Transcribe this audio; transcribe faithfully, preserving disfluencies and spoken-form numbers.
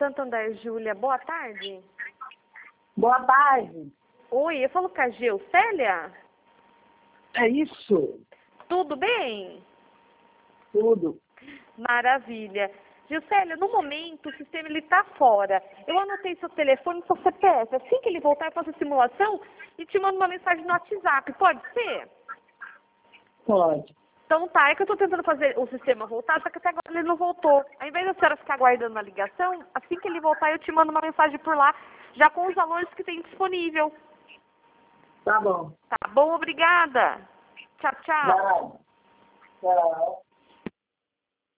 Santander, Júlia. Boa tarde. Boa tarde. Oi, eu falo com a Geucélia? É isso. Tudo bem? Tudo. Maravilha. Geucélia, no momento o sistema ele tá fora. Eu anotei seu telefone e seu C P F. Assim que ele voltar, eu faço a simulação e te mando uma mensagem no WhatsApp. Pode ser? Pode. Então tá, é que eu tô tentando fazer o sistema voltar, só que até agora ele não voltou. Ao invés da senhora ficar aguardando a ligação, assim que ele voltar eu te mando uma mensagem por lá, já com os valores que tem disponível. Tá bom. Tá bom, obrigada. Tchau, tchau. Tchau. Tchau.